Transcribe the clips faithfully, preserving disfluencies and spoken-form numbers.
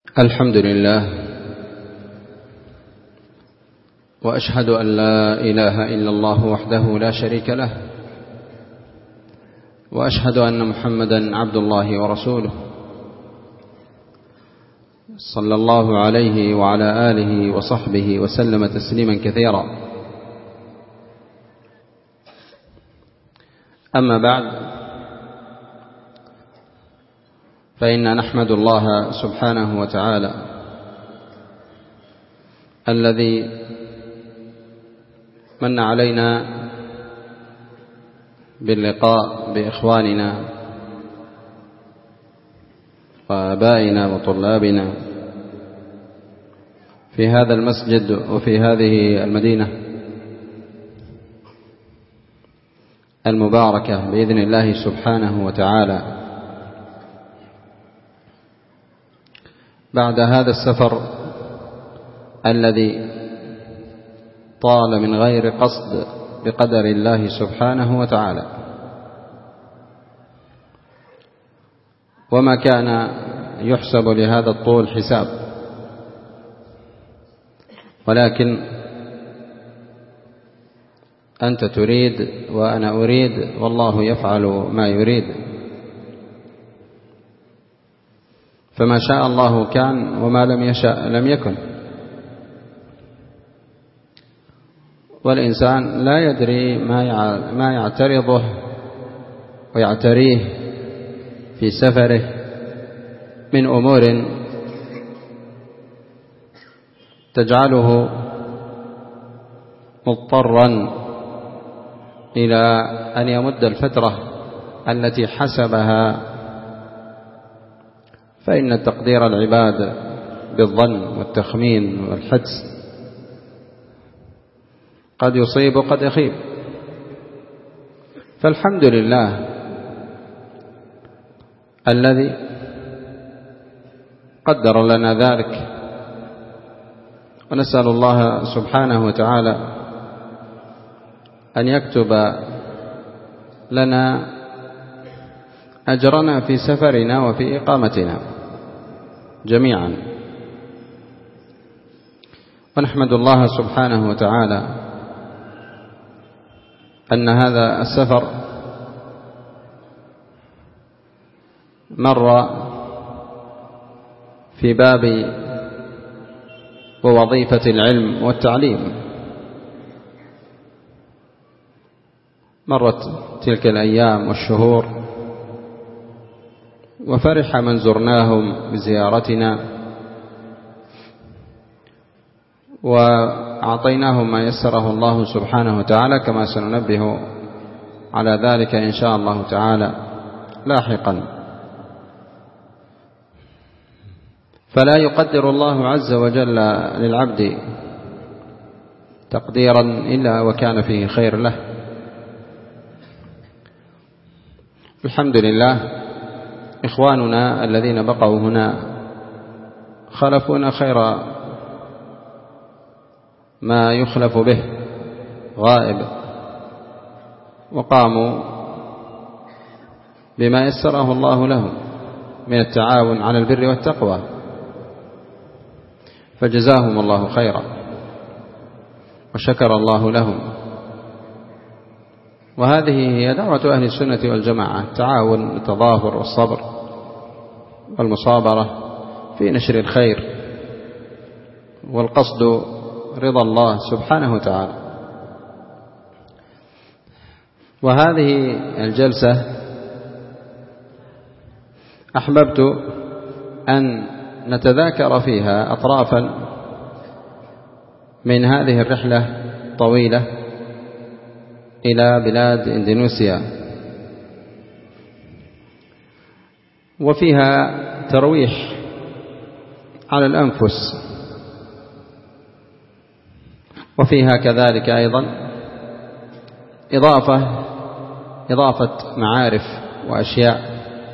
الحمد لله، وأشهد أن لا إله إلا الله وحده لا شريك له، وأشهد أن محمدا عبد الله ورسوله، صلى الله عليه وعلى آله وصحبه وسلم تسليما كثيرا. أما بعد، فإن نحمد الله سبحانه وتعالى الذي من علينا باللقاء بإخواننا وآبائنا وطلابنا في هذا المسجد وفي هذه المدينة المباركة بإذن الله سبحانه وتعالى، بعد هذا السفر الذي طال من غير قصد بقدر الله سبحانه وتعالى، وما كان يحسب لهذا الطول حساب، ولكن أنت تريد وأنا أريد، والله يفعل ما يريد، فما شاء الله كان وما لم يشاء لم يكن. والإنسان لا يدري ما يعترضه ويعتريه في سفره من أمور تجعله مضطرا إلى أن يمد الفترة التي حسبها، فإن تقدير العباد بالظن والتخمين والحدس قد يصيب وقد يخيب. فالحمد لله الذي قدر لنا ذلك، ونسأل الله سبحانه وتعالى أن يكتب لنا أجرنا في سفرنا وفي إقامتنا جميعا. ونحمد الله سبحانه وتعالى أن هذا السفر مر في باب ووظيفة العلم والتعليم. مرت تلك الأيام والشهور، وفرح من زرناهم بزيارتنا، وأعطيناهم ما يسره الله سبحانه وتعالى، كما سننبه على ذلك إن شاء الله تعالى لاحقا. فلا يقدر الله عز وجل للعبد تقديرا إلا وكان فيه خير له. الحمد لله، إخواننا الذين بقوا هنا خلفونا خير ما يخلف به غائب، وقاموا بما يسره الله لهم من التعاون على البر والتقوى، فجزاهم الله خيرا وشكر الله لهم. وهذه هي دعوة أهل السنة والجماعة، التعاون والتظاهر والصبر والمصابرة في نشر الخير، والقصد رضا الله سبحانه وتعالى. وهذه الجلسة أحببت أن نتذاكر فيها أطرافا من هذه الرحلة الطويلة إلى بلاد إندونيسيا، وفيها ترويح على الأنفس، وفيها كذلك أيضا إضافة إضافة معارف وأشياء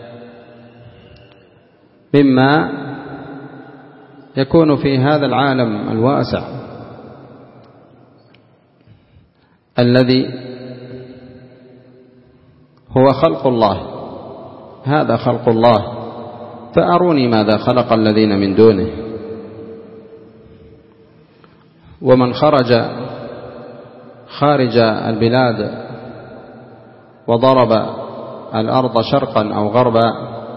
مما يكون في هذا العالم الواسع الذي هو خلق الله. هذا خلق الله فأروني ماذا خلق الذين من دونه. ومن خرج خارج البلاد وضرب الأرض شرقا أو غربا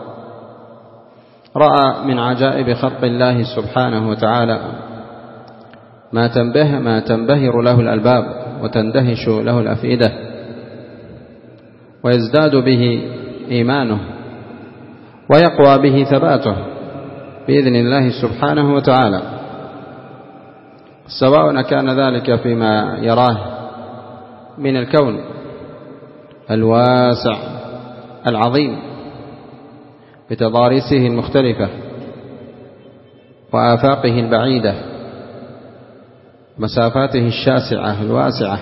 رأى من عجائب خلق الله سبحانه وتعالى ما تنبه ما تنبهر له الألباب وتندهش له الأفئدة ويزداد به إيمانه ويقوى به ثباته بإذن الله سبحانه وتعالى، سواء كان ذلك فيما يراه من الكون الواسع العظيم بتضاريسه المختلفة وآفاقه البعيدة مسافاته الشاسعة الواسعة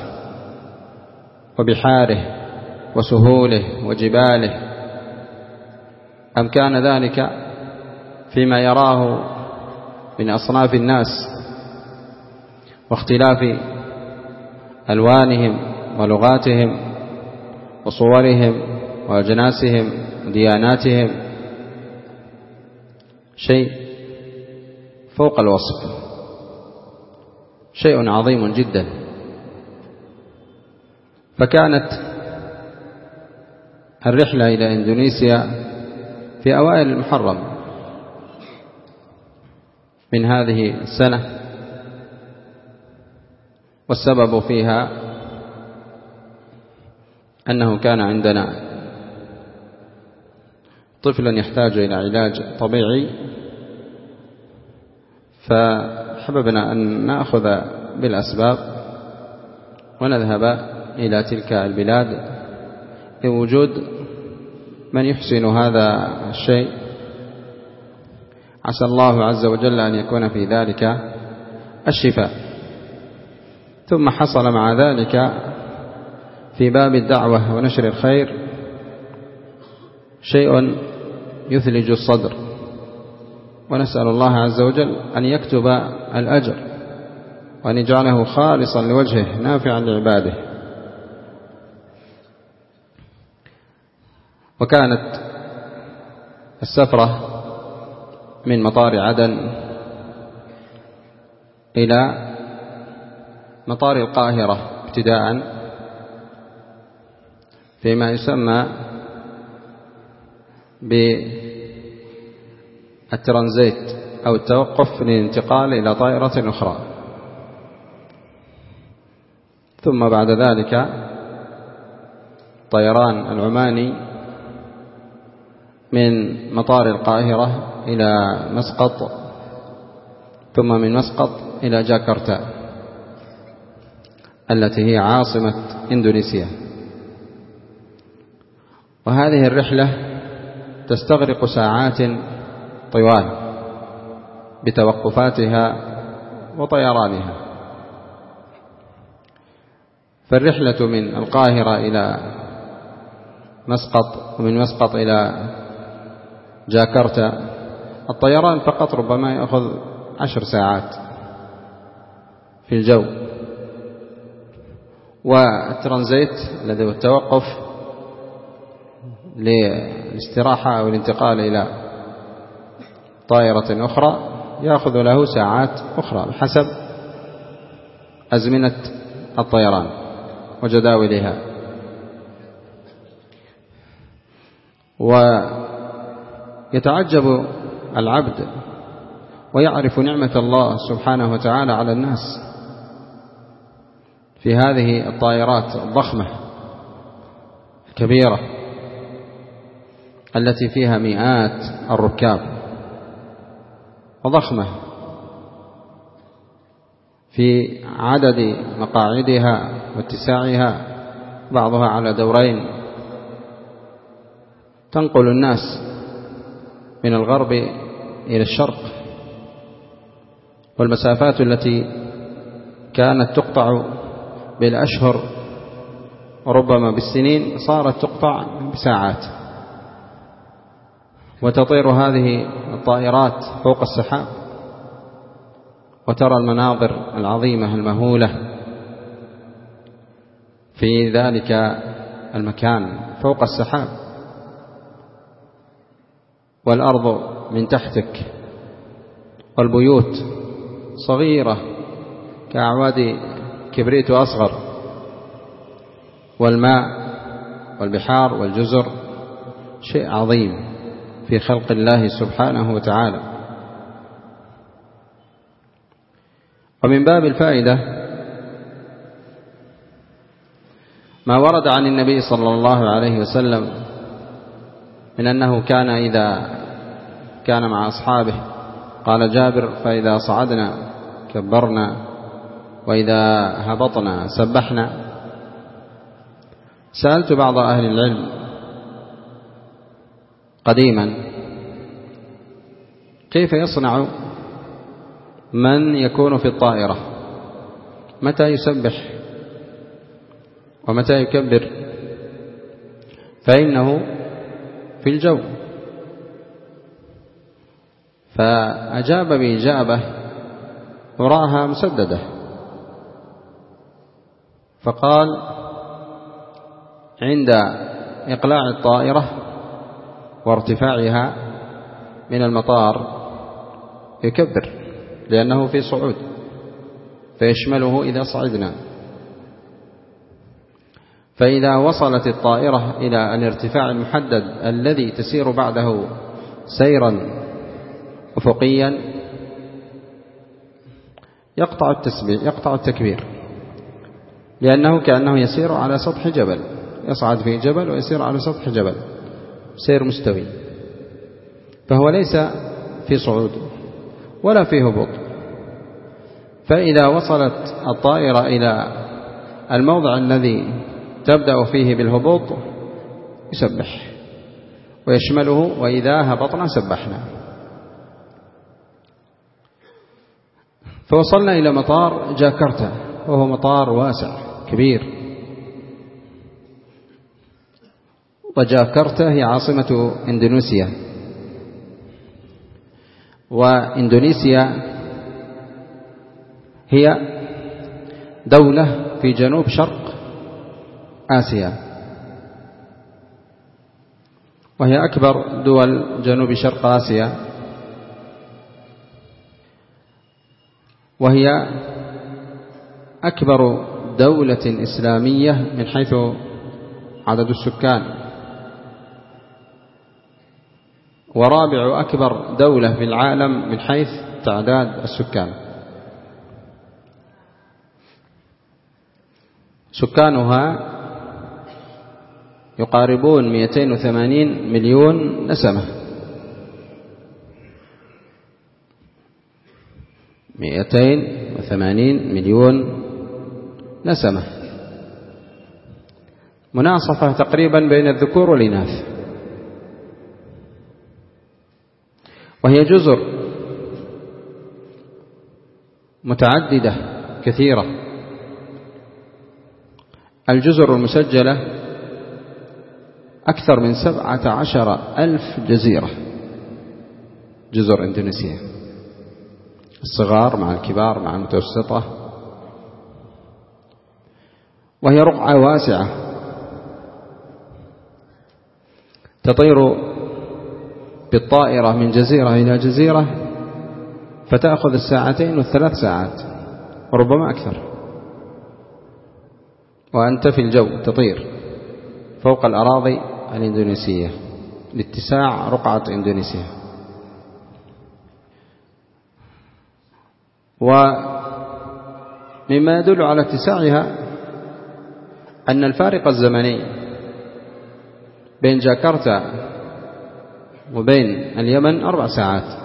وبحاره وسهوله وجباله، أم كان ذلك فيما يراه من أصناف الناس واختلاف ألوانهم ولغاتهم وصورهم وأجناسهم ودياناتهم، شيء فوق الوصف، شيء عظيم جدا. فكانت الرحلة إلى إندونيسيا في أوائل المحرم من هذه السنة، والسبب فيها أنه كان عندنا طفلا يحتاج إلى علاج طبيعي، فحببنا أن نأخذ بالأسباب ونذهب إلى تلك البلاد لوجود من يحسن هذا الشيء. عسى الله عز وجل أن يكون في ذلك الشفاء. ثم حصل مع ذلك في باب الدعوة ونشر الخير شيء يثلج الصدر، ونسأل الله عز وجل أن يكتب الأجر وأن يجعله خالصا لوجهه نافعا لعباده. وكانت السفرة من مطار عدن إلى مطار القاهرة ابتداء فيما يسمى بالترانزيت أو التوقف للانتقال إلى طائرة أخرى، ثم بعد ذلك طيران العماني من مطار القاهرة إلى مسقط، ثم من مسقط إلى جاكرتا التي هي عاصمة إندونيسيا. وهذه الرحلة تستغرق ساعات طوال بتوقفاتها وطيرانها. فالرحلة من القاهرة إلى مسقط ومن مسقط إلى جاكرتا الطيران فقط ربما يأخذ عشر ساعات في الجو، والترانزيت الذي هو التوقف للاستراحة أو الانتقال إلى طائرة أخرى يأخذ له ساعات أخرى بحسب أزمنة الطيران وجداولها. ويتعجب العبد ويعرف نعمة الله سبحانه وتعالى على الناس في هذه الطائرات الضخمة الكبيرة التي فيها مئات الركاب وضخمة في عدد مقاعدها واتساعها، بعضها على دورين، تنقل الناس من الغرب إلى الشرق، والمسافات التي كانت تقطع بالأشهر وربما بالسنين صارت تقطع بساعات. وتطير هذه الطائرات فوق السحاب وترى المناظر العظيمة المهولة في ذلك المكان فوق السحاب، والأرض من تحتك، والبيوت صغيرة كأعواد كبريت وأصغر، والماء والبحار والجزر شيء عظيم في خلق الله سبحانه وتعالى. ومن باب الفائدة ما ورد عن النبي صلى الله عليه وسلم من أنه كان إذا كان مع أصحابه، قال جابر: فإذا صعدنا كبرنا وإذا هبطنا سبحنا. سألت بعض أهل العلم قديما: كيف يصنع من يكون في الطائرة؟ متى يسبح ومتى يكبر؟ فإنه في الجو. فأجاب بإجابة وراها مسددة، فقال: عند إقلاع الطائرة وارتفاعها من المطار يكبر، لأنه في صعود فيشمله إذا صعدنا. فإذا وصلت الطائرة إلى الارتفاع المحدد الذي تسير بعده سيرا أفقيا يقطع التسبيح يقطع التكبير، لأنه كأنه يسير على سطح جبل، يصعد في جبل ويسير على سطح جبل سير مستوي، فهو ليس في صعود ولا في هبوط. فإذا وصلت الطائرة إلى الموضع الذي تبدأ فيه بالهبوط يسبح ويشمله: وإذا هبطنا سبحنا. فوصلنا إلى مطار جاكرتا، وهو مطار واسع كبير، وجاكرتا هي عاصمة إندونيسيا، وإندونيسيا هي دولة في جنوب شرق آسيا، وهي أكبر دول جنوب شرق آسيا، وهي أكبر دولة إسلامية من حيث عدد السكان، ورابع أكبر دولة في العالم من حيث تعداد السكان. سكانها يقاربون مئتين وثمانين مليون نسمة، مئتين وثمانين مليون نسمة، مناصفة تقريبا بين الذكور والإناث. وهي جزر متعددة كثيرة. الجزر المسجلة أكثر من سبعة عشر ألف جزيرة، جزر إندونيسيا، الصغار مع الكبار مع المتوسطة. وهي رقعة واسعة تطير بالطائرة من جزيرة إلى جزيرة فتأخذ الساعتين والثلاث ساعات وربما أكثر، وأنت في الجو تطير فوق الأراضي الإندونيسية لاتساع رقعة إندونيسيا. ومما يدل على اتساعها أن الفارق الزمني بين جاكرتا وبين اليمن أربع ساعات،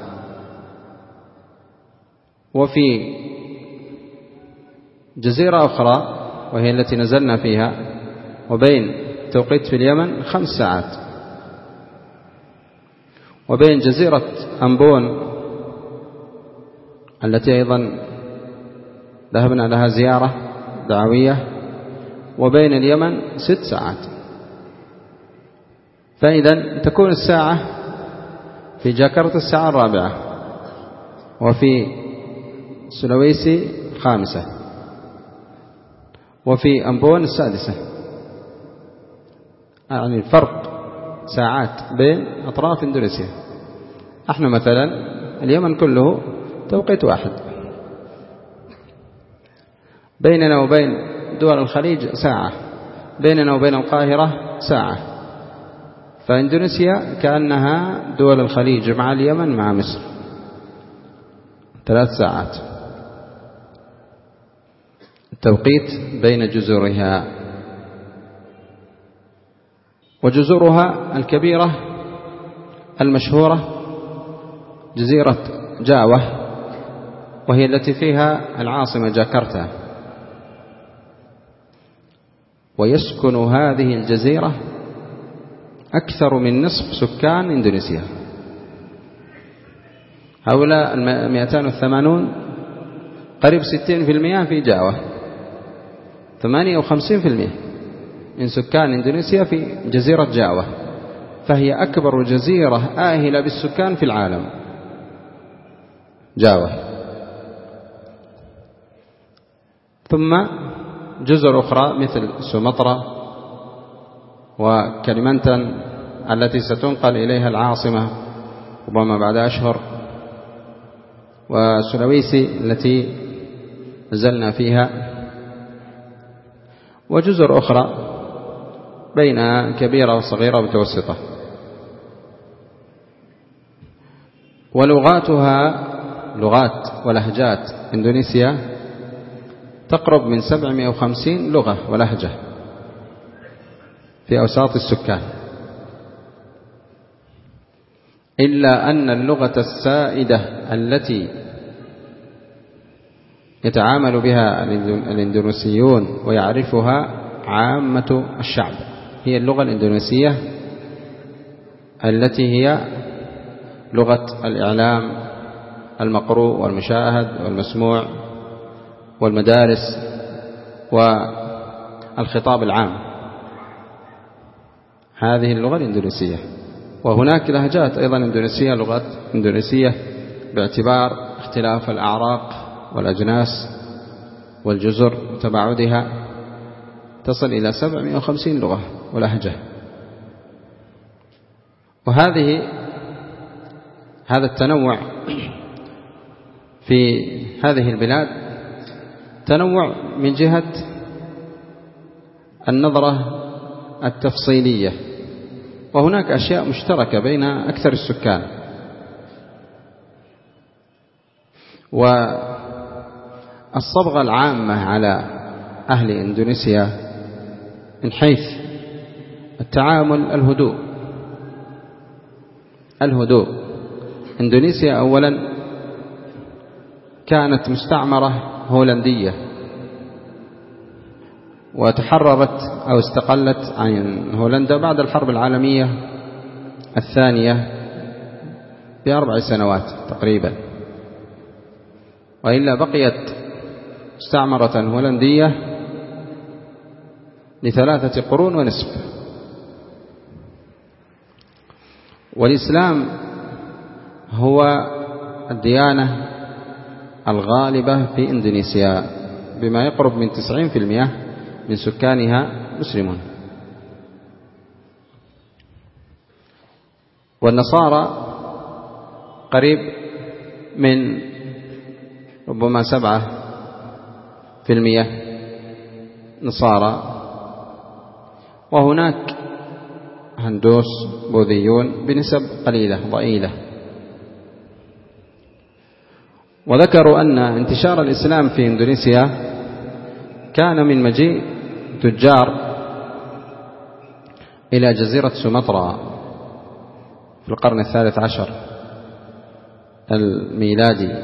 وفي جزيرة أخرى وهي التي نزلنا فيها وبين توقيت في اليمن خمس ساعات، وبين جزيرة أمبون التي أيضا ذهبنا لها زيارة دعوية وبين اليمن ست ساعات. فإذا تكون الساعة في جاكرتا الساعة الرابعة، وفي سلويسي الخامسة، وفي أمبون السادسة. يعني الفرق ساعات بين أطراف إندونيسيا. احنا مثلا اليمن كله توقيت واحد، بيننا وبين دول الخليج ساعة، بيننا وبين القاهرة ساعة. فإندونيسيا كأنها دول الخليج مع اليمن مع مصر، ثلاث ساعات التوقيت بين جزرها. وجزرها الكبيرة المشهورة جزيرة جاوة، وهي التي فيها العاصمة جاكرتا، ويسكن هذه الجزيرة أكثر من نصف سكان إندونيسيا. هؤلاء المئتان والثمانون قريب ستين في المئة في جاوة، ثمانية وخمسين في المئة من سكان إندونيسيا في جزيرة جاوة، فهي أكبر جزيرة آهلة بالسكان في العالم جاوة. ثم جزر أخرى مثل سومطرة وكليمنتان التي ستنقل إليها العاصمة ربما بعد أشهر، وسلويسي التي نزلنا فيها، وجزر أخرى بين كبيرة وصغيرة ومتوسطة. ولغاتها لغات ولهجات إندونيسيا تقرب من سبعمائة وخمسين لغة ولهجة في أوساط السكان، إلا أن اللغة السائدة التي يتعامل بها الإندونيسيون ويعرفها عامة الشعب هي اللغة الإندونيسية، التي هي لغة الإعلام المقروء والمشاهد والمسموع والمدارس والخطاب العام. هذه اللغة الإندونيسية. وهناك لهجات أيضا إندونيسية، لغات إندونيسية باعتبار اختلاف الأعراق والأجناس والجزر وتباعدها تصل إلى سبعمائة وخمسين لغة ولهجة. وهذه هذا التنوع في هذه البلاد تنوع من جهة النظرة التفصيلية، وهناك أشياء مشتركة بين أكثر السكان. والصبغة العامة على أهل إندونيسيا من حيث التعامل الهدوء الهدوء إندونيسيا أولا كانت مستعمرة هولندية، وتحررت أو استقلت عن هولندا بعد الحرب العالمية الثانية بأربع سنوات تقريبا، وإلا بقيت مستعمرة هولندية لثلاثة قرون ونصف. والإسلام هو الديانة الغالبة في إندونيسيا، بما يقرب من تسعين في المئة من سكانها مسلمون. والنصارى قريب من ربما سبعة في المئة نصارى، وهناك هندوس بوذيون بنسب قليلة ضئيلة. وذكروا أن انتشار الإسلام في إندونيسيا كان من مجيء تجار إلى جزيرة سومطرة في القرن الثالث عشر الميلادي.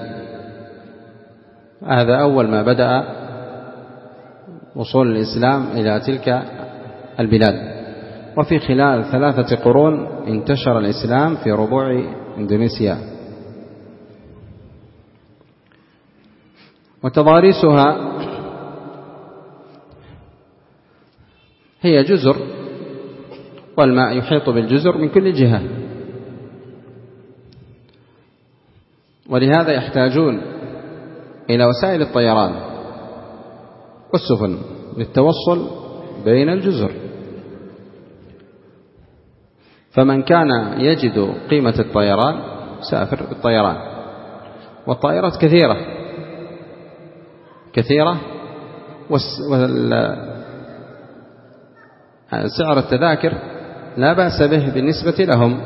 هذا أول ما بدأ وصول الإسلام إلى تلك البلاد، وفي خلال ثلاثة قرون انتشر الإسلام في ربوع إندونيسيا. وتضاريسها هي جزر، والماء يحيط بالجزر من كل جهة، ولهذا يحتاجون إلى وسائل الطيران والسفن للتوصل بين الجزر. فمن كان يجد قيمة الطيران تسافر بالطيران. والطائرات كثيرة كثيرة وسعر التذاكر لا بأس به بالنسبة لهم،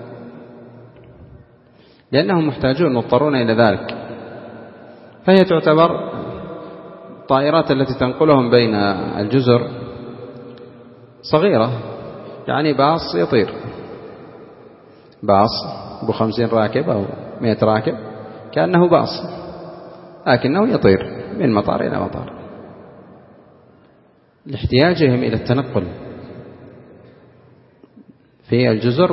لأنهم محتاجون مضطرون إلى ذلك. فهي تعتبر الطائرات التي تنقلهم بين الجزر صغيرة، يعني باص يطير، باص بخمسين راكب أو مئة راكب كأنه باص، لكنه يطير من مطار إلى مطار لاحتياجهم إلى التنقل في الجزر.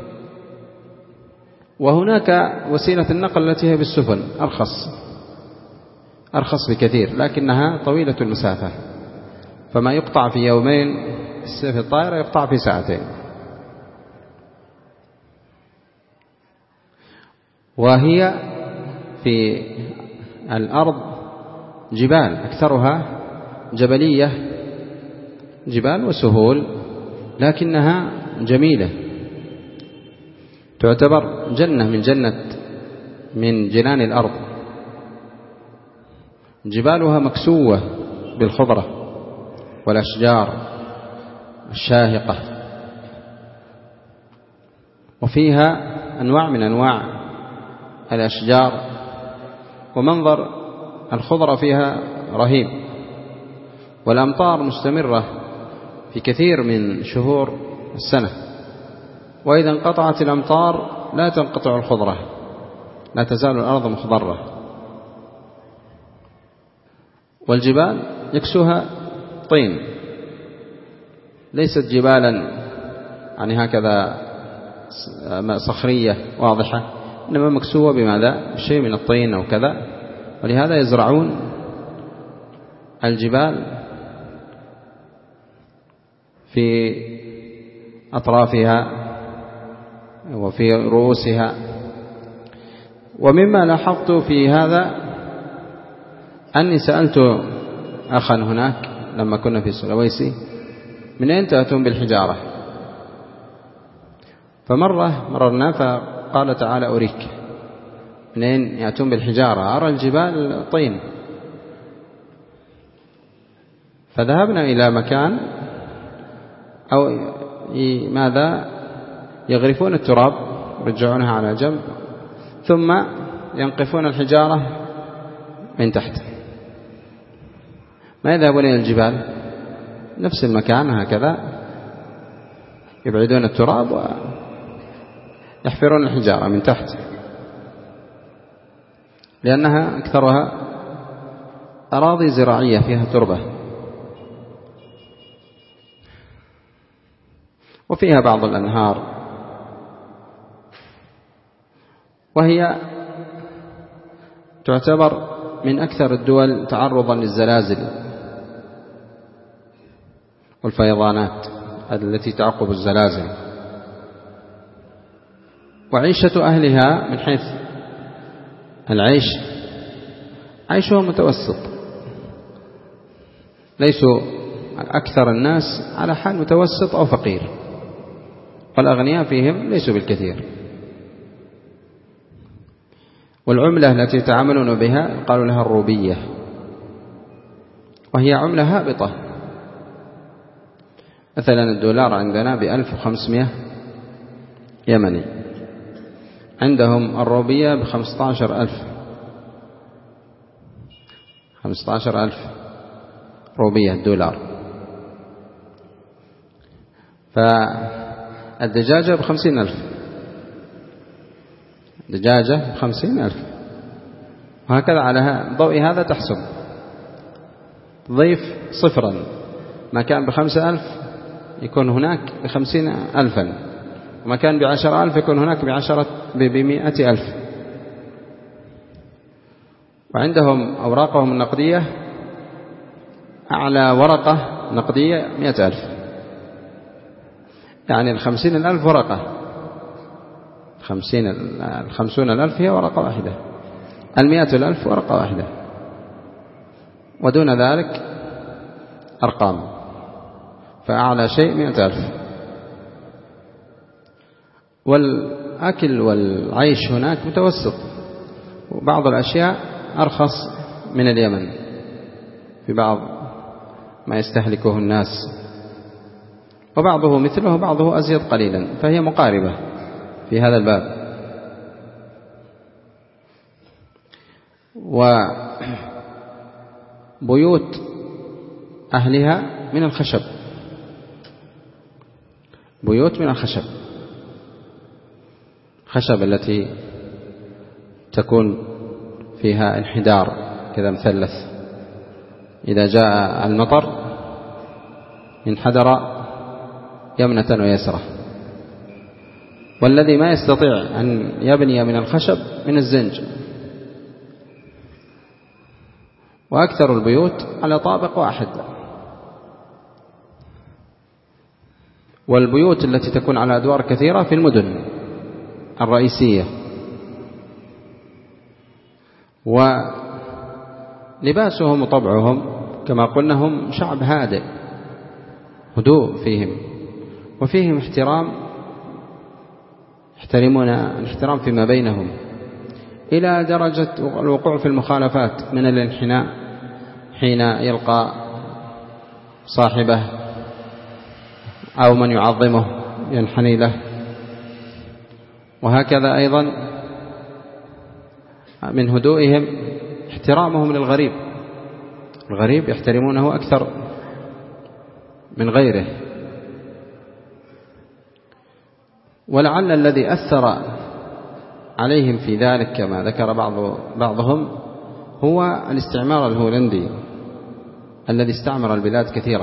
وهناك وسيلة النقل التي هي بالسفن أرخص أرخص بكثير، لكنها طويلة المسافة، فما يقطع في يومين في الطائرة يقطع في ساعتين. وهي في الأرض جبال، أكثرها جبلية، جبال وسهول، لكنها جميلة، تعتبر جنة من جنة من جنان الأرض. جبالها مكسوة بالخضرة والأشجار الشاهقة، وفيها أنواع من أنواع الأشجار، ومنظر الخضرة فيها رهيب. والأمطار مستمرة في كثير من شهور السنة، وإذا انقطعت الأمطار لا تنقطع الخضرة، لا تزال الأرض مخضرة. والجبال يكسوها طين، ليست جبالا يعني هكذا صخرية واضحة، إنما مكسوة بماذا؟ شيء من الطين أو كذا. ولهذا يزرعون الجبال في أطرافها وفي رؤوسها. ومما لاحظت في هذا أني سألت أخا هناك لما كنا في السلويسي من أين تأتون بالحجارة؟ فمرة مررنا فقال تعالى أريك من أين يأتون بالحجارة، أرى الجبال طين. فذهبنا إلى مكان أو ماذا يغرفون التراب يرجعونها على جنب، ثم ينقفون الحجارة من تحت، ما يذهبون إلى الجبال، نفس المكان هكذا يبعدون التراب ويحفرون الحجارة من تحت، لأنها أكثرها أراضي زراعية فيها تربة، وفيها بعض الأنهار، وهي تعتبر من أكثر الدول تعرضا للزلازل والفيضانات التي تعقب الزلازل. وعيشة أهلها من حيث العيش عيشهم متوسط، ليسوا أكثر الناس على حال متوسط أو فقير، والأغنياء فيهم ليسوا بالكثير. والعملة التي يتعاملون بها قالوا لها الروبية، وهي عملة هابطة. مثلا الدولار عندنا بألف وخمسمائة يمني، عندهم الروبية بخمسة عشر ألف خمسة عشر ألف روبية الدولار. فالدجاجة بخمسين ألف، دجاجة بخمسين ألف، وهكذا على ضوء هذا تحسب ضيف صفرا، ما كان بخمسة ألف يكون هناك بخمسين ألفا، وما كان بعشر ألف يكون هناك بعشرة بمئة ألف. وعندهم أوراقهم النقدية أعلى ورقة نقدية مئة ألف، يعني الخمسين الألف ورقة، خمسين الخمسون الألف هي ورقة واحدة، المئة الألف ورقة واحدة، ودون ذلك أرقام، فأعلى شيء مئة ألف. والأكل والعيش هناك متوسط، وبعض الأشياء أرخص من اليمن في بعض ما يستهلكه الناس، وبعضه مثله وبعضه أزيد قليلا، فهي مقاربة في هذا الباب. وبيوت أهلها من الخشب، بيوت من الخشب، خشب التي تكون فيها انحدار كذا مثلث، إذا جاء المطر انحدر يمنة ويسرة. والذي ما يستطيع أن يبني من الخشب من الزنج. وأكثر البيوت على طابق واحد. والبيوت التي تكون على أدوار كثيرة في المدن الرئيسية. ولباسهم وطبعهم كما قلنا هم شعب هادئ، هدوء فيهم، وفيهم احترام، يحترمون الاحترام فيما بينهم، إلى درجة الوقوع في المخالفات من الانحناء حين يلقى صاحبه أو من يعظمه ينحني له. وهكذا أيضا من هدوئهم احترامهم للغريب، الغريب يحترمونه أكثر من غيره. ولعل الذي أثر عليهم في ذلك كما ذكر بعض بعضهم هو الاستعمار الهولندي الذي استعمر البلاد كثيرا،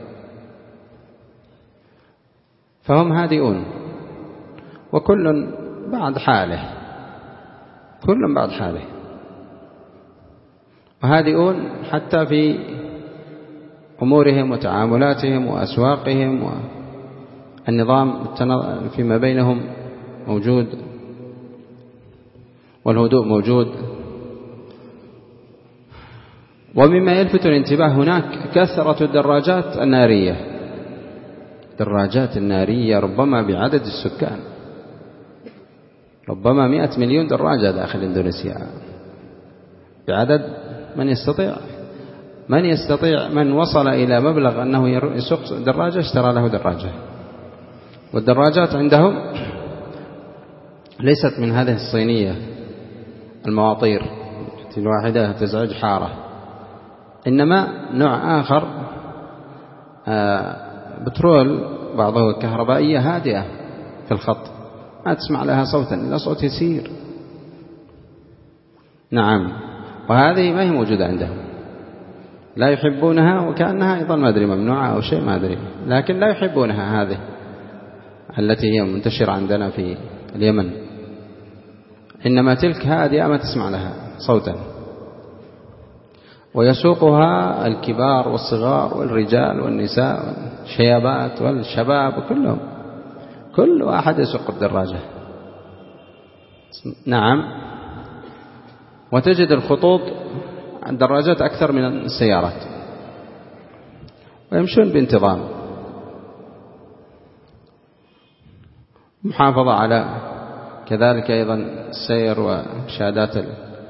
فهم هادئون، وكل بعد حاله، كل بعد حاله، وهادئون حتى في أمورهم وتعاملاتهم وأسواقهم، والنظام فيما بينهم موجود، والهدوء موجود. ومما يلفت الانتباه هناك كثرة الدراجات النارية، الدراجات النارية ربما بعدد السكان، ربما مئة مليون دراجة داخل إندونيسيا، بعدد من يستطيع من يستطيع من وصل إلى مبلغ أنه يسوق دراجة اشترى له دراجة. والدراجات عندهم ليست من هذه الصينية المواطير الواحدة تزعج حارة، إنما نوع آخر بترول، بعضه كهربائية هادئة في الخط، ما تسمع لها صوتا إلا صوت يسير. نعم، وهذه ما هي موجودة عندهم، لا يحبونها، وكأنها أيضا ما أدري ممنوعة أو شيء ما أدري، لكن لا يحبونها هذه التي هي منتشرة عندنا في اليمن، إنما تلك هادئة ما تسمع لها صوتا. ويسوقها الكبار والصغار والرجال والنساء والشيابات والشباب وكلهم، كل واحد يسوق الدراجة. نعم، وتجد الخطوط الدراجات أكثر من السيارات، ويمشون بانتظام، محافظة على كذلك أيضا السير وشهادات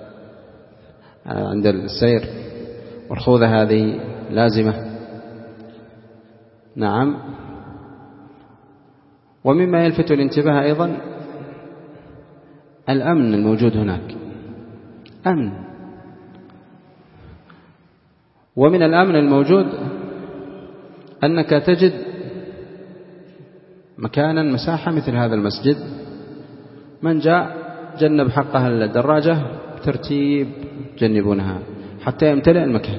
عند السير، والخوذة هذه لازمة. نعم. ومما يلفت الانتباه أيضا الأمن الموجود هناك، أمن. ومن الأمن الموجود أنك تجد مكانا مساحة مثل هذا المسجد، من جاء جنب حقها الدراجة بترتيب جنبونها حتى يمتلئ المكان،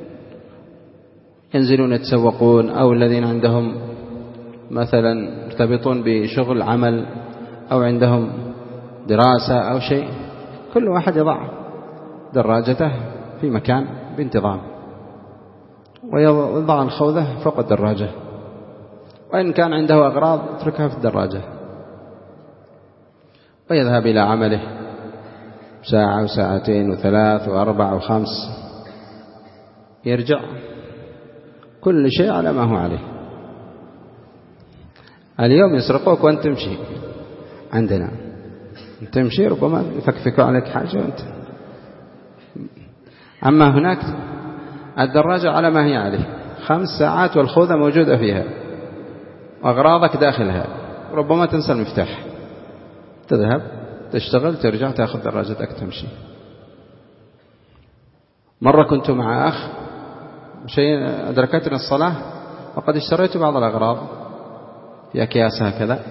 ينزلون يتسوقون، أو الذين عندهم مثلا يرتبطون بشغل عمل أو عندهم دراسة أو شيء، كل واحد يضع دراجته في مكان بانتظام، ويضع الخوذة فوق الدراجة، وإن كان عنده أغراض يتركها في الدراجة، ويذهب إلى عمله ساعة وساعتين وثلاث وأربع وخمس، يرجع كل شيء على ما هو عليه. اليوم يسرقوك وأنت تمشي عندنا، تمشي ربما يفكفكوا عليك حاجة وانت. أما هناك الدراجة على ما هي عليه، خمس ساعات والخوذة موجودة فيها وأغراضك داخلها، ربما تنسى المفتاح، تذهب تشتغل ترجع تأخذ دراجتك تمشي. مرة كنت مع أخ شيء أدركتني الصلاة وقد اشتريت بعض الأغراض في أكياس هكذا،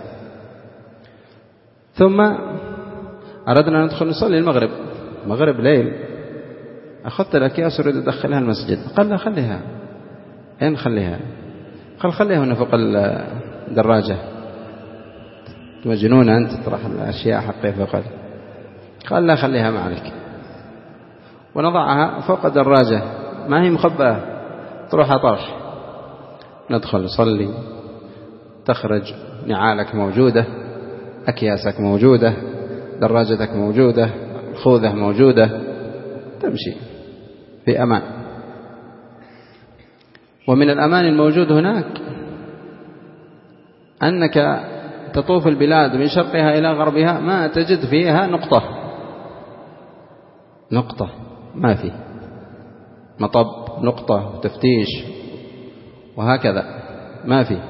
ثم أردنا أن ندخل نصلي المغرب، مغرب ليل، أخذت الأكياس أريد أدخلها المسجد، قال لا خليها. أين خليها؟ قال خليها هنا فوق الدراجة. مجنون أنت تطرح الأشياء حقيقة فوق. قال لا خليها ما عليك، ونضعها فوق الدراجة ما هي مخبأة، تروح طرح. ندخل نصلي، تخرج نعالك موجودة، أكياسك موجودة، دراجتك موجودة، الخوذة موجودة، تمشي في أمان. ومن الأمان الموجود هناك أنك تطوف البلاد من شرقها إلى غربها ما تجد فيها نقطة نقطة ما في مطب نقطة تفتيش وهكذا ما في.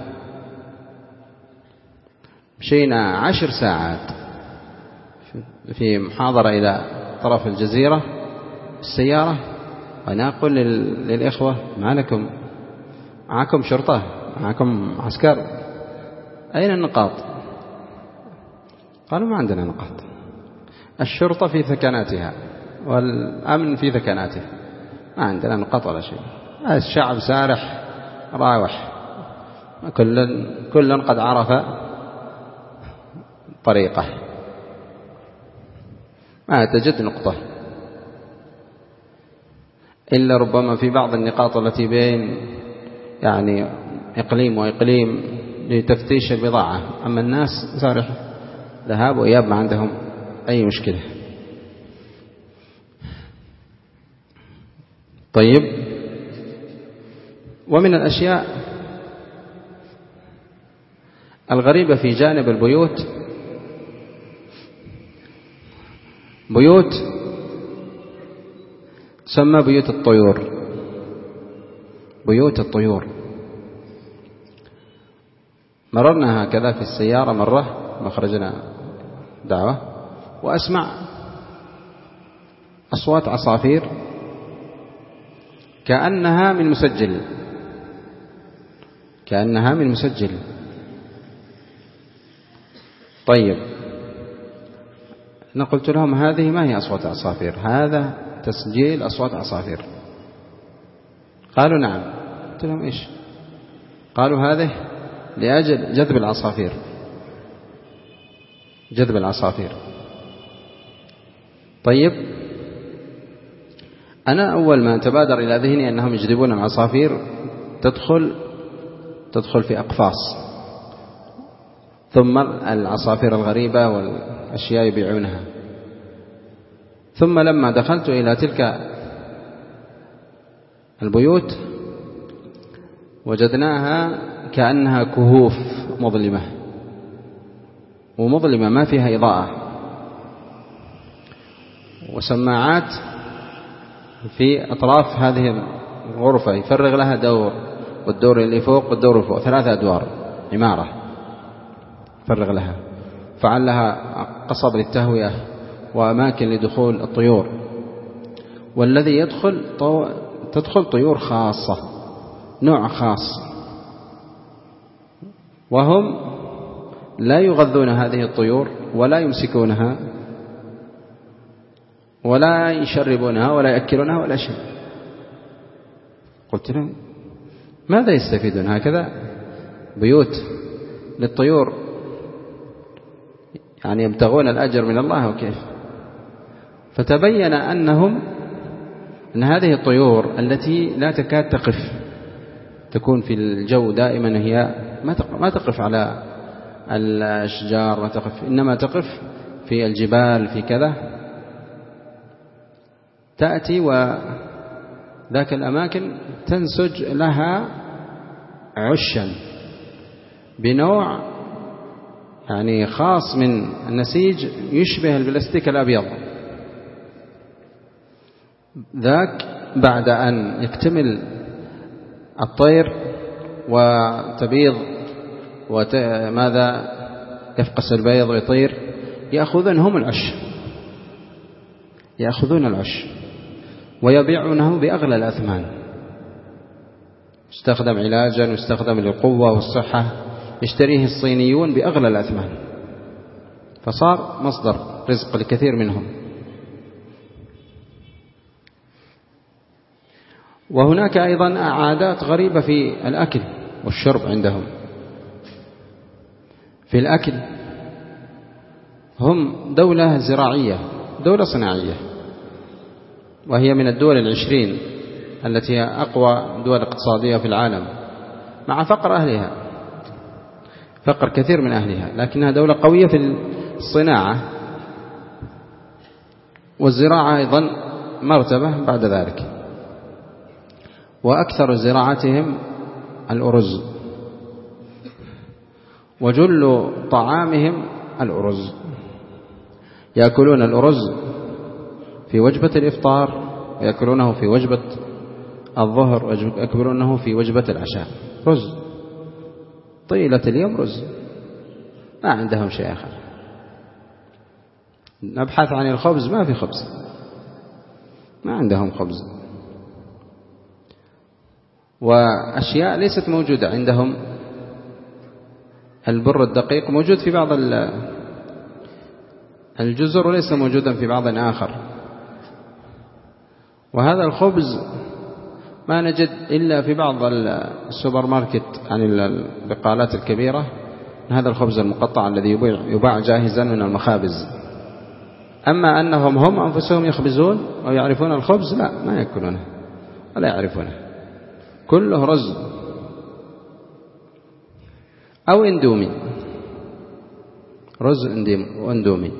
مشينا عشر ساعات في محاضرة إلى طرف الجزيرة السيارة، وأنا أقول للإخوة ما لكم معكم شرطة معكم عسكر، أين النقاط؟ قالوا ما عندنا نقاط، الشرطة في ثكناتها والأمن في ثكناته، ما عندنا نقاط ولا شيء. الشعب سارح راوح، كل كل قد عرف طريقه، ما تجد نقطة إلا ربما في بعض النقاط التي بين يعني إقليم وإقليم لتفتيش البضاعة، أما الناس سارح ذهاب وإياب ما عندهم أي مشكلة. طيب، ومن الأشياء الغريبة في جانب البيوت بيوت تسمى بيوت الطيور، بيوت الطيور. مررنا هكذا في السيارة مرة مخرجنا دعوة، وأسمع أصوات عصافير كأنها من مسجل كأنها من مسجل طيب، أنا قلت لهم هذه ما هي أصوات عصافير، هذا تسجيل أصوات عصافير. قالوا نعم. قلت لهم إيش؟ قالوا هذه لأجل جذب العصافير، جذب العصافير. طيب، أنا أول ما تبادر إلى ذهني أنهم يجذبون العصافير تدخل تدخل في أقفاص، ثم العصافير الغريبة والأشياء يبيعونها. ثم لما دخلت إلى تلك البيوت وجدناها كأنها كهوف مظلمة ومظلمة ما فيها إضاءة، وسماعات في أطراف هذه الغرفة يفرغ لها دور، والدور اللي فوق والدور اللي فوق، ثلاثة أدوار عمارة فرغ لها، فعل لها قصب للتهوية وأماكن لدخول الطيور. والذي يدخل طو... تدخل طيور خاصة، نوع خاص، وهم لا يغذون هذه الطيور ولا يمسكونها ولا يشربونها ولا يأكلونها ولا شيء. قلت لهم ماذا يستفيدون هكذا بيوت للطيور؟ يعني يبتغون الأجر من الله وكيف؟ فتبين أنهم أن هذه الطيور التي لا تكاد تقف، تكون في الجو دائما، هي ما تقف على الأشجار، ما تقف، إنما تقف في الجبال في كذا، تأتي وذاك الأماكن تنسج لها عشا بنوع يعني خاص من النسيج يشبه البلاستيك الأبيض، ذاك بعد أن يكتمل الطير وتبيض وماذا يفقس البيض ويطير، يأخذون هم العش، يأخذون العش ويبيعونه بأغلى الأثمان، يستخدم علاجا ويستخدم للقوة والصحة، يشتريه الصينيون بأغلى الأثمان، فصار مصدر رزق لكثير منهم. وهناك أيضا عادات غريبة في الأكل والشرب عندهم. في الأكل هم دولة زراعية، دولة صناعية، وهي من الدول العشرين التي هي أقوى دول اقتصادية في العالم، مع فقر أهلها، فقر كثير من أهلها، لكنها دولة قوية في الصناعة والزراعة أيضا مرتبة بعد ذلك. وأكثر زراعتهم الأرز، وجل طعامهم الأرز، يأكلون الأرز في وجبة الإفطار، ويأكلونه في وجبة الظهر، ويأكلونه في وجبة العشاء، رز طيلة اليوم رز، ما عندهم شيء آخر. نبحث عن الخبز، ما في خبز، ما عندهم خبز. وأشياء ليست موجودة عندهم، البر الدقيق موجود في بعض الجزر وليس موجودا في بعض آخر. وهذا الخبز ما نجد إلا في بعض السوبر ماركت عن البقالات الكبيرة، هذا الخبز المقطع الذي يباع جاهزا من المخابز. أما أنهم هم أنفسهم يخبزون أو يعرفون الخبز، لا، ما يأكلونه ولا يعرفونه، كله رز أو اندومي، رز واندومي.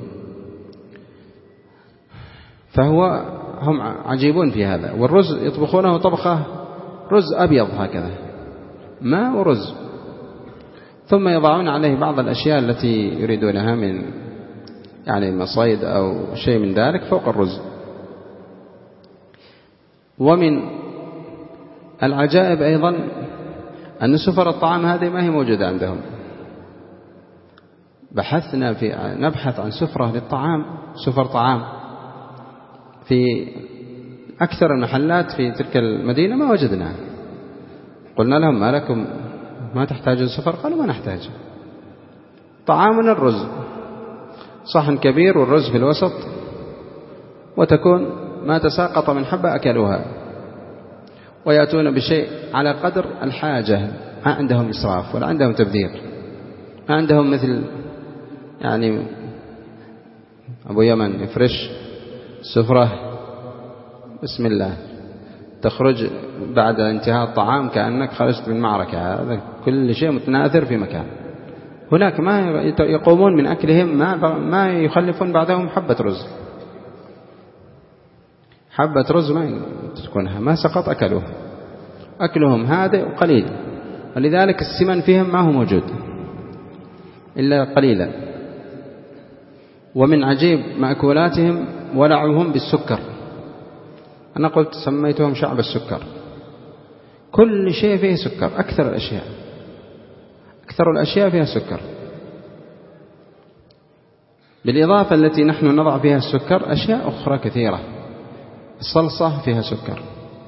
فهو هم عجيبون في هذا. والرز يطبخونه طبخة رز أبيض هكذا، ماء ورز، ثم يضعون عليه بعض الأشياء التي يريدونها من يعني مصايد أو شيء من ذلك فوق الرز. ومن العجائب أيضا أن سفر الطعام هذه ما هي موجودة عندهم. بحثنا في نبحث عن سفرة للطعام، سفر طعام في أكثر المحلات في تلك المدينة ما وجدناها. قلنا لهم ما لكم ما تحتاجون سفر؟ قالوا ما نحتاج، طعامنا الرز، صحن كبير والرز في الوسط، وتكون ما تساقط من حبة أكلوها، ويأتون بشيء على قدر الحاجة، ما عندهم إسراف ولا عندهم تبذير، ما عندهم مثل يعني أبو يمن يفرش سفرة بسم الله تخرج بعد انتهاء الطعام كأنك خرجت من معركة، هذا كل شيء متناثر في مكان. هناك ما يقومون من أكلهم ما ما يخلفون بعدهم حبة رز، حبة رز ما تكونها، ما سقط أكلوه، أكلهم هادئ وقليل، ولذلك السمن فيهم ما هو موجود إلا قليلا. ومن عجيب مأكولاتهم ولعهم بالسكر، أنا قلت سميتهم شعب السكر، كل شيء فيه سكر، أكثر الأشياء أكثر الأشياء فيها سكر، بالإضافة التي نحن نضع فيها السكر أشياء أخرى كثيرة. الصلصة فيها سكر،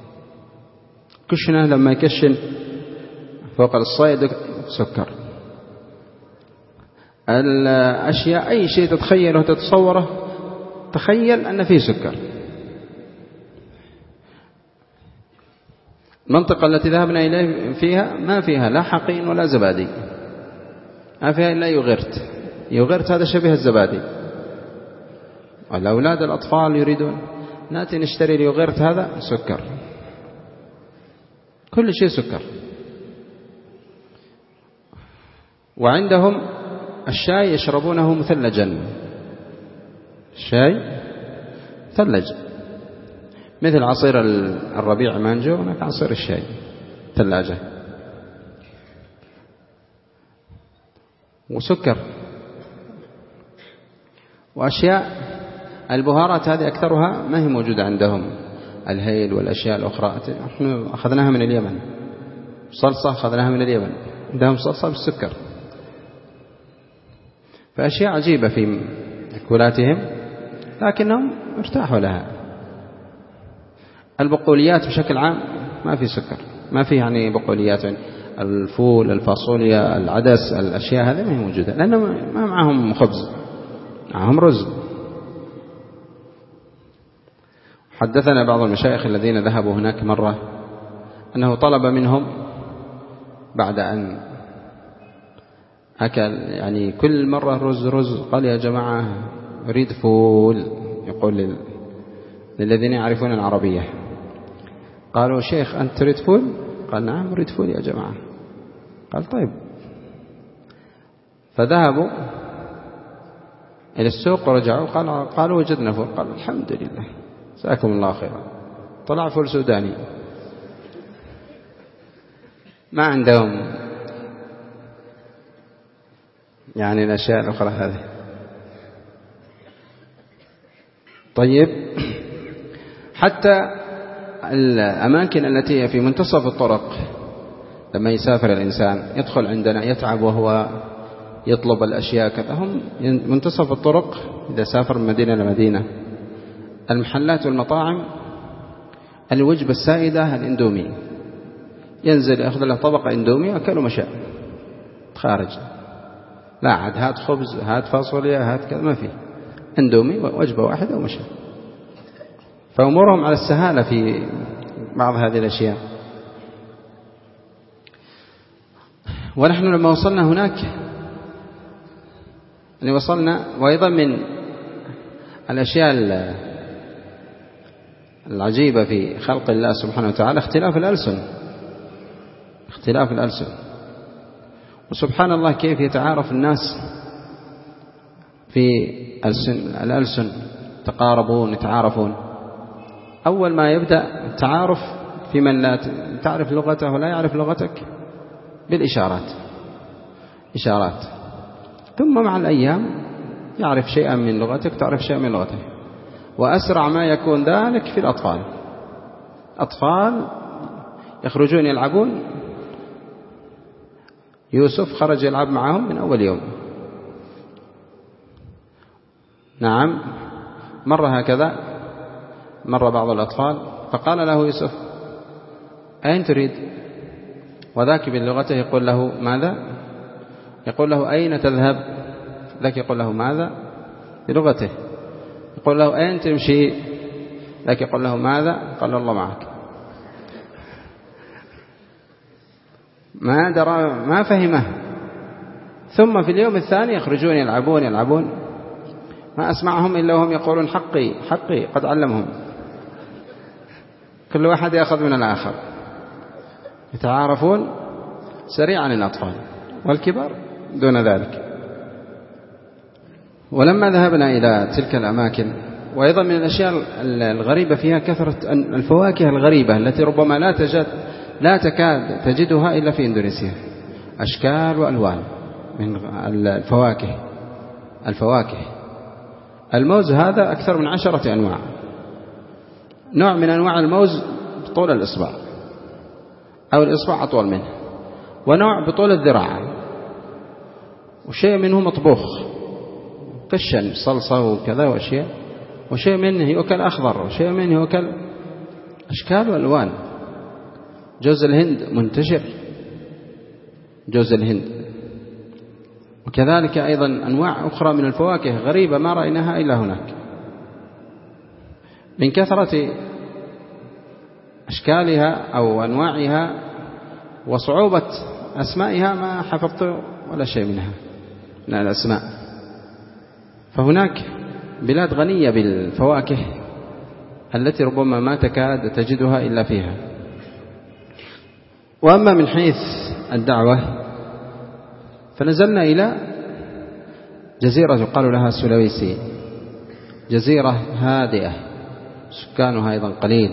كشنة لما يكشن فوق الصيد سكر، الأشياء أي شيء تتخيله وتتصوره تخيل أن فيه سكر. المنطقة التي ذهبنا إليه فيها ما فيها لا حقين ولا زبادي، ما فيها إلا يوغرت، يوغرت هذا شبه الزبادي، والأولاد الأطفال يريدون نأتي نشتري اليوغرت هذا سكر، كل شيء سكر. وعندهم الشاي يشربونه مثلجا، الشاي مثلج مثل عصير الربيع مانجو، هناك عصير الشاي ثلاجة وسكر وأشياء البهارات هذه أكثرها ما هي موجودة عندهم، الهيل والأشياء الأخرى نحن أخذناها من اليمن، صلصة أخذناها من اليمن، عندهم صلصة بالسكر، فأشياء عجيبة في أكلاتهم لكنهم ارتاحوا لها. البقوليات بشكل عام ما في سكر، ما في يعني بقوليات، يعني الفول، الفاصوليا، العدس، الأشياء هذه ما هي موجودة، لأنه ما معهم خبز، معهم رز. حدثنا بعض المشايخ الذين ذهبوا هناك مرة أنه طلب منهم بعد أن أكل يعني كل مرة رز رز، قال يا جماعة أريد فول، يقول للذين يعرفون العربية. قالوا شيخ أنت تريد فول؟ قال نعم أريد فول يا جماعة. قال طيب. فذهبوا إلى السوق ورجعوا قال قالوا وجدنا فول. قال الحمد لله جزاكم الله خيرا. طلع فول سوداني، ما عندهم يعني الأشياء الأخرى هذه. طيب، حتى الأماكن التي في منتصف الطرق لما يسافر الإنسان يدخل عندنا يتعب وهو يطلب الأشياء كذا، هم منتصف الطرق إذا سافر من مدينة لمدينة، المحلات والمطاعم الوجبة السائدة الإندومي، ينزل يأخذ له طبق إندومي وأكل ومشى خارج، لا عاد هات خبز هات فاصوليا هات كذا، ما فيه، إندومي وجبة واحدة ومشى. فأمورهم على السهالة في بعض هذه الأشياء. ونحن لما وصلنا هناك يعني وصلنا، وأيضا من الأشياء العجيبة في خلق الله سبحانه وتعالى اختلاف الألسن، اختلاف الألسن. وسبحان الله كيف يتعارف الناس في الألسن، تقاربون يتعارفون. أول ما يبدأ التعارف في من لا تعرف لغته ولا يعرف لغتك بالإشارات، إشارات، ثم مع الأيام يعرف شيئا من لغتك تعرف شيئا من لغته. وأسرع ما يكون ذلك في الأطفال، أطفال يخرجون يلعبون، يوسف خرج يلعب معهم من أول يوم. نعم، مرة هكذا مر بعض الأطفال فقال له يوسف أين تريد؟ وذاك بلغته يقول له ماذا؟ يقول له أين تذهب؟ ذاك يقول له ماذا؟ بلغته. يقول له أين تمشي؟ ذاك يقول له ماذا؟ قال الله معك. ما درى ما فهمه. ثم في اليوم الثاني يخرجون يلعبون يلعبون، ما أسمعهم إلا وهم يقولون حقي حقي، قد علمهم. كل واحد يأخذ من الآخر، يتعارفون سريعا الأطفال، والكبار دون ذلك. ولما ذهبنا إلى تلك الأماكن، وأيضا من الأشياء الغريبة فيها كثرة الفواكه الغريبة التي ربما لا تجد لا تكاد تجدها إلا في إندونيسيا، أشكال وألوان من الفواكه. الفواكه الموز هذا أكثر من عشرة أنواع، نوع من أنواع الموز بطول الإصبع أو الإصبع أطول منه، ونوع بطول الذراع، وشيء منه مطبوخ قشا صلصة وكذا وأشياء، وشيء منه يؤكل أخضر، وشيء منه يؤكل أشكال وألوان. جوز الهند منتشر، جوز الهند، وكذلك أيضا أنواع أخرى من الفواكه غريبة ما رأيناها إلا هناك. من كثرة أشكالها أو أنواعها وصعوبة أسمائها ما حفظت ولا شيء منها من الأسماء. فهناك بلاد غنية بالفواكه التي ربما ما تكاد تجدها إلا فيها. وأما من حيث الدعوة فنزلنا إلى جزيرة يقال لها سولويسي، جزيرة هادئة سكانها أيضا قليل،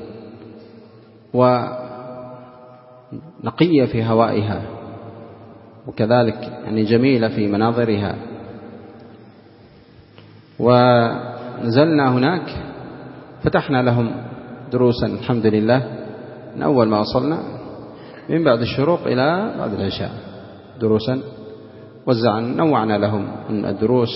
ونقية في هوائها، وكذلك يعني جميلة في مناظرها. ونزلنا هناك فتحنا لهم دروسا الحمد لله من أول ما وصلنا من بعد الشروق إلى بعد العشاء دروسا وزعنا نوعنا لهم من الدروس،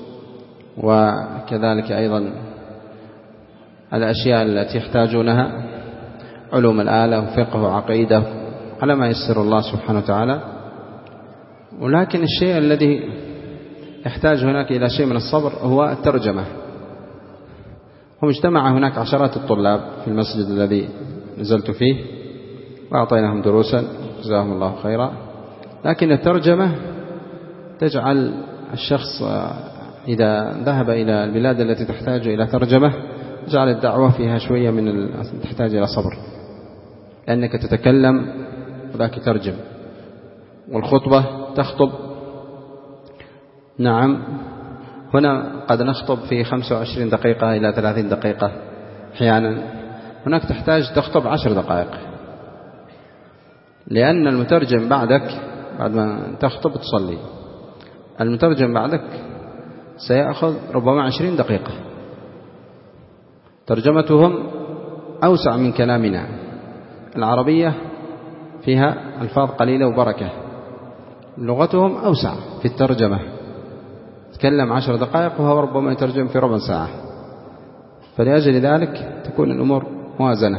وكذلك أيضا الأشياء التي يحتاجونها علوم الآلة وفقه وعقيدة على ما يسر الله سبحانه وتعالى. ولكن الشيء الذي يحتاج هناك إلى شيء من الصبر هو الترجمة. هم اجتمع هناك عشرات الطلاب في المسجد الذي نزلت فيه وأعطيناهم دروسا جزاهم الله خيرا، لكن الترجمة تجعل الشخص إذا ذهب إلى البلاد التي تحتاج إلى ترجمة جعل الدعوة فيها شوية من ال... تحتاج إلى صبر، لأنك تتكلم وذاك ترجم، والخطبة تخطب. نعم هنا قد نخطب في خمسة وعشرين دقيقة إلى ثلاثين دقيقة أحيانا، هناك تحتاج تخطب عشر دقائق، لأن المترجم بعدك بعد ما تخطب تصلي المترجم بعدك سيأخذ ربما عشرين دقيقة. ترجمتهم أوسع من كلامنا. العربية فيها ألفاظ قليلة وبركة، لغتهم أوسع في الترجمة، تكلم عشر دقائق وهو ربما يترجم في ربع ساعة. فلأجل ذلك تكون الأمور موازنة،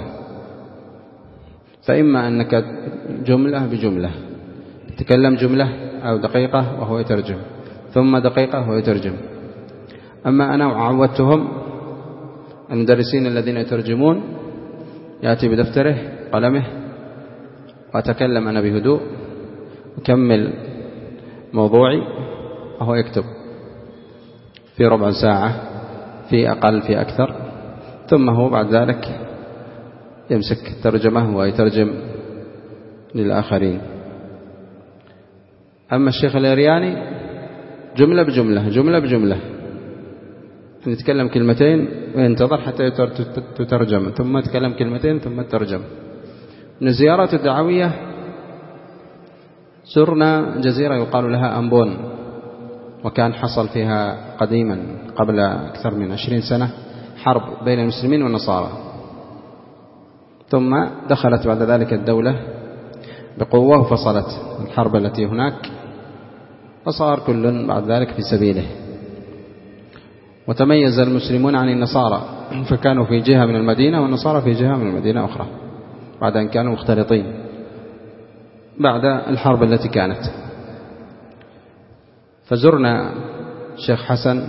فإما أنك جملة بجملة تتكلم جملة أو دقيقة وهو يترجم، ثم دقيقة وهو يترجم. أما أنا عودتهم المدرسين الذين يترجمون يأتي بدفتره قلمه وأتكلم أنا بهدوء أكمل موضوعي وهو يكتب في ربع ساعة في أقل في أكثر، ثم هو بعد ذلك يمسك الترجمة ويترجم للآخرين. أما الشيخ الإرياني جملة بجملة جملة بجملة، يتكلم كلمتين وينتظر حتى تترجم، ثم يتكلم كلمتين ثم تترجم. من الزيارات الدعوية زرنا جزيرة يقال لها أمبون، وكان حصل فيها قديما قبل أكثر من عشرين سنة حرب بين المسلمين والنصارى، ثم دخلت بعد ذلك الدولة بقوة وفصلت الحرب التي هناك، وصار كل بعد ذلك في سبيله. وتميز المسلمون عن النصارى، فكانوا في جهة من المدينة والنصارى في جهة من المدينة أخرى بعد أن كانوا مختلطين بعد الحرب التي كانت. فزرنا الشيخ حسن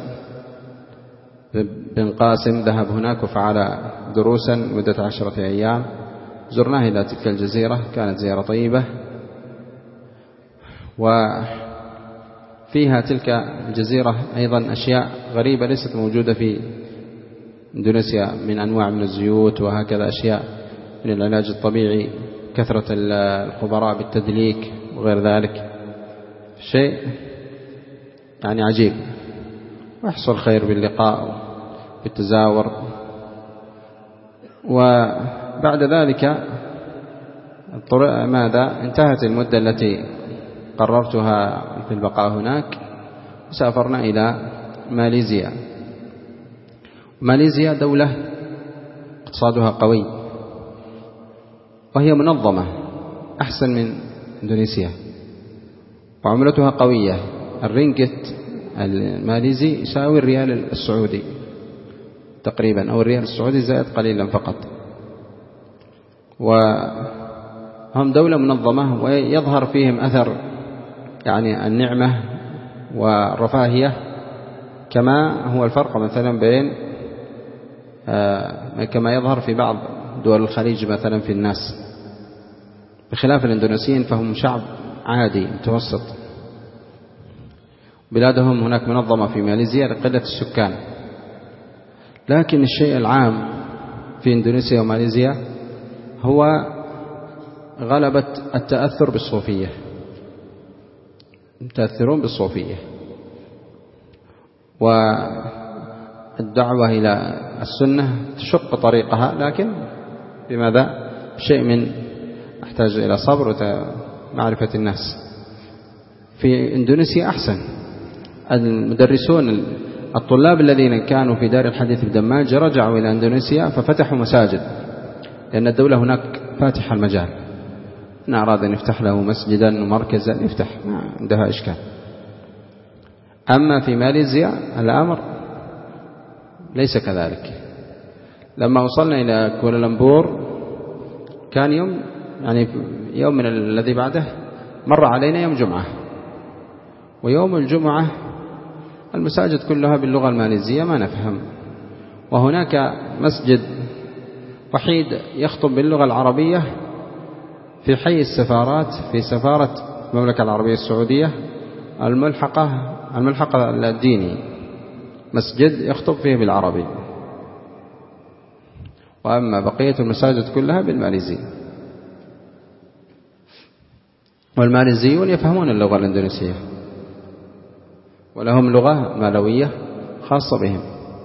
بن قاسم، ذهب هناك وفعل دروسا مدة عشرة أيام، زرناه إلى تلك الجزيرة، كانت زيارة طيبة. وفيها تلك الجزيرة أيضا أشياء غريبة ليست موجودة في إندونيسيا من أنواع من الزيوت وهكذا أشياء من العلاج الطبيعي، كثرة الخبراء بالتدليك وغير ذلك، شيء يعني عجيب. ويحصل خير باللقاء بالتزاور. وبعد ذلك ماذا انتهت المدة التي قررتها في البقاء هناك، سافرنا إلى ماليزيا. ماليزيا دولة اقتصادها قوي وهي منظمة أحسن من إندونيسيا، وعملتها قوية. الرينجت الماليزي يساوي الريال السعودي تقريبا، أو الريال السعودي زائد قليلا فقط. وهم دولة منظمة ويظهر فيهم أثر يعني النعمة والرفاهية، كما هو الفرق مثلا بين آه كما يظهر في بعض دول الخليج مثلا في الناس، بخلاف الإندونيسيين فهم شعب عادي متوسط. بلادهم هناك منظمة في ماليزيا لقلة السكان، لكن الشيء العام في إندونيسيا وماليزيا هو غلبة التأثر بالصوفية، يتأثرون بالصوفية، والدعوة إلى السنة تشق طريقها، لكن بماذا؟ شيء من يحتاج إلى صبر ومعرفة الناس. في إندونيسيا أحسن، المدرسون الطلاب الذين كانوا في دار الحديث بدماج رجعوا إلى أندونيسيا ففتحوا مساجد، لأن الدولة هناك فاتح المجال، إن أراد أن يفتح له مسجدا ومركزا يفتح، ما عندها إشكال. أما في ماليزيا الأمر ليس كذلك. لما وصلنا إلى كوالالمبور كان يوم يعني يوم من الذي بعده مر علينا يوم جمعة، ويوم الجمعة المساجد كلها باللغة الماليزية ما نفهم، وهناك مسجد وحيد يخطب باللغة العربية في حي السفارات في سفارة المملكة العربية السعودية الملحقة الملحقة الديني، مسجد يخطب فيه بالعربي، وأما بقية المساجد كلها بالماليزي. والماليزيون يفهمون اللغة الإندونيسية ولهم لغة مالوية خاصة بهم.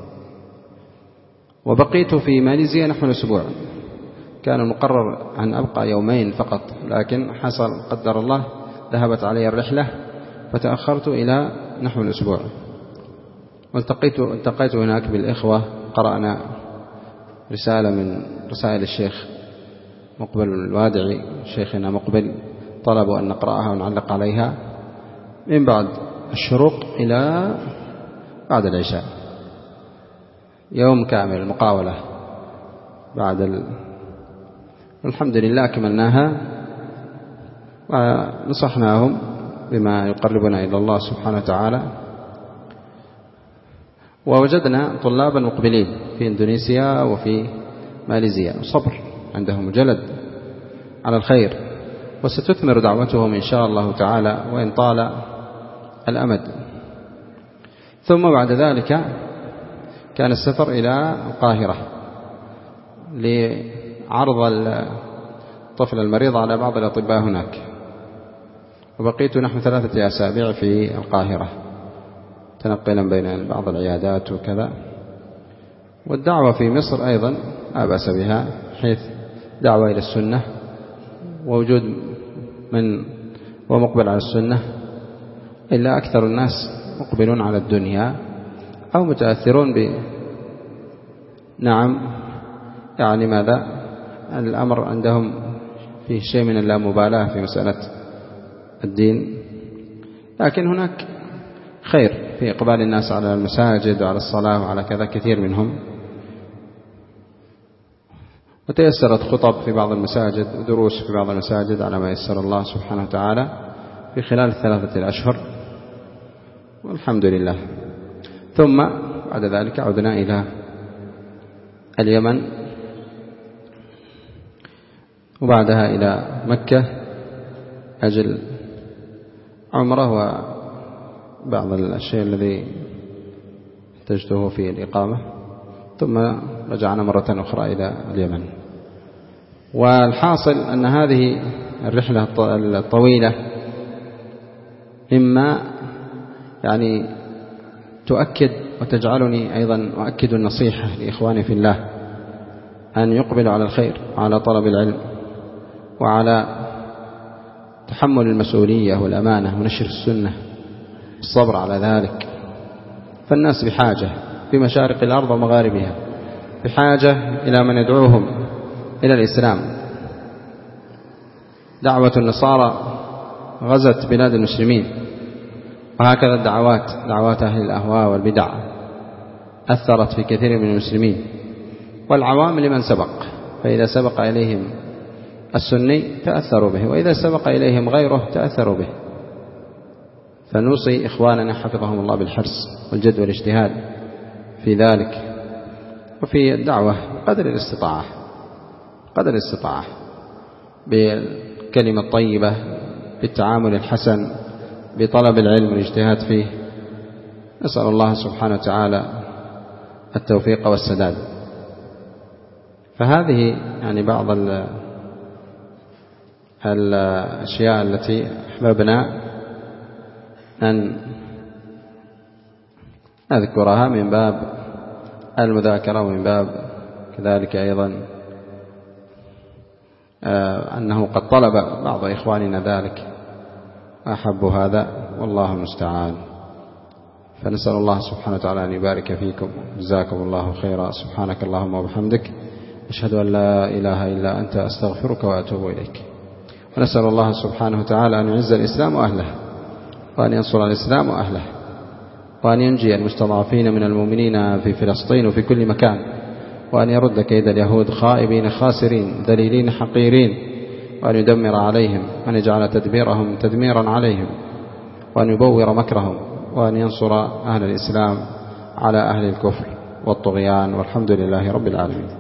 وبقيت في ماليزيا نحو الأسبوع، كان المقرر أن أبقى يومين فقط، لكن حصل قدر الله ذهبت علي الرحلة فتأخرت إلى نحو الأسبوع. والتقيت التقيت هناك بالإخوة، قرأنا رسالة من رسائل الشيخ مقبل الوادعي، شيخنا مقبل، طلبوا أن نقرأها ونعلق عليها من بعد الشروق إلى بعد العشاء، يوم كامل مقاولة بعد ال... الحمد لله كملناها، ونصحناهم بما يقربنا إلى الله سبحانه وتعالى. ووجدنا طلابا مقبلين في إندونيسيا وفي ماليزيا، صبر عندهم جلد على الخير، وستثمر دعوتهم إن شاء الله تعالى وإن طال الأمد. ثم بعد ذلك كان السفر إلى القاهرة لعرض الطفل المريض على بعض الأطباء هناك، وبقيت نحو ثلاثة أسابيع في القاهرة تنقلا بين بعض العيادات وكذا. والدعوة في مصر أيضا لا بأس بها، حيث دعوة إلى السنة ووجود من ومقبل على السنة، إلا أكثر الناس مقبلون على الدنيا أو متأثرون ب نعم يعني ماذا الأمر عندهم فيه شيء من اللامبالاة في مسألة الدين. لكن هناك خير في إقبال الناس على المساجد وعلى الصلاة وعلى كذا، كثير منهم، وتيسرت خطب في بعض المساجد ودروس في بعض المساجد على ما يسر الله سبحانه وتعالى في خلال الثلاثة الأشهر، والحمد لله. ثم بعد ذلك عدنا إلى اليمن، وبعدها إلى مكة أجل عمره وبعض الأشياء الذي احتجته في الإقامة، ثم رجعنا مرة أخرى إلى اليمن. والحاصل أن هذه الرحلة الطويلة مما يعني تؤكد وتجعلني أيضا أؤكد النصيحة لإخواني في الله أن يقبلوا على الخير وعلى طلب العلم وعلى تحمل المسؤولية والأمانة ونشر السنة، الصبر على ذلك. فالناس بحاجة في مشارق الأرض ومغاربها، بحاجة إلى من يدعوهم إلى الإسلام. دعوة النصارى غزت بلاد المسلمين، وهكذا الدعوات دعوات أهل الأهواء والبدع أثرت في كثير من المسلمين. والعوام لمن سبق، فإذا سبق إليهم السني تأثروا به، وإذا سبق إليهم غيره تأثروا به. فنوصي إخواننا حفظهم الله بالحرص والجد والاجتهاد في ذلك، وفي الدعوة قدر الاستطاعة قدر الاستطاعة بالكلمة الطيبة، بالتعامل الحسن، بطلب العلم والاجتهاد فيه. نسأل الله سبحانه وتعالى التوفيق والسداد. فهذه يعني بعض الأشياء التي أحببنا أن نذكرها من باب المذاكرة، ومن باب كذلك أيضا أنه قد طلب بعض إخواننا ذلك، أحب هذا والله المستعان. فنسأل الله سبحانه وتعالى أن يبارك فيكم. جزاكم الله خيرا. سبحانك اللهم وبحمدك، أشهد أن لا إله إلا أنت، أستغفرك وأتوب إليك. ونسأل الله سبحانه وتعالى أن يعز الإسلام وأهله، وأن ينصر الإسلام وأهله، وأن ينجي المستضعفين من المؤمنين في فلسطين وفي كل مكان، وأن يرد كيد اليهود خائبين خاسرين ذليلين حقيرين، وأن يدمر عليهم، وأن يجعل تدبيرهم تدميرا عليهم، وأن يبور مكرهم، وأن ينصر أهل الإسلام على أهل الكفر والطغيان، والحمد لله رب العالمين.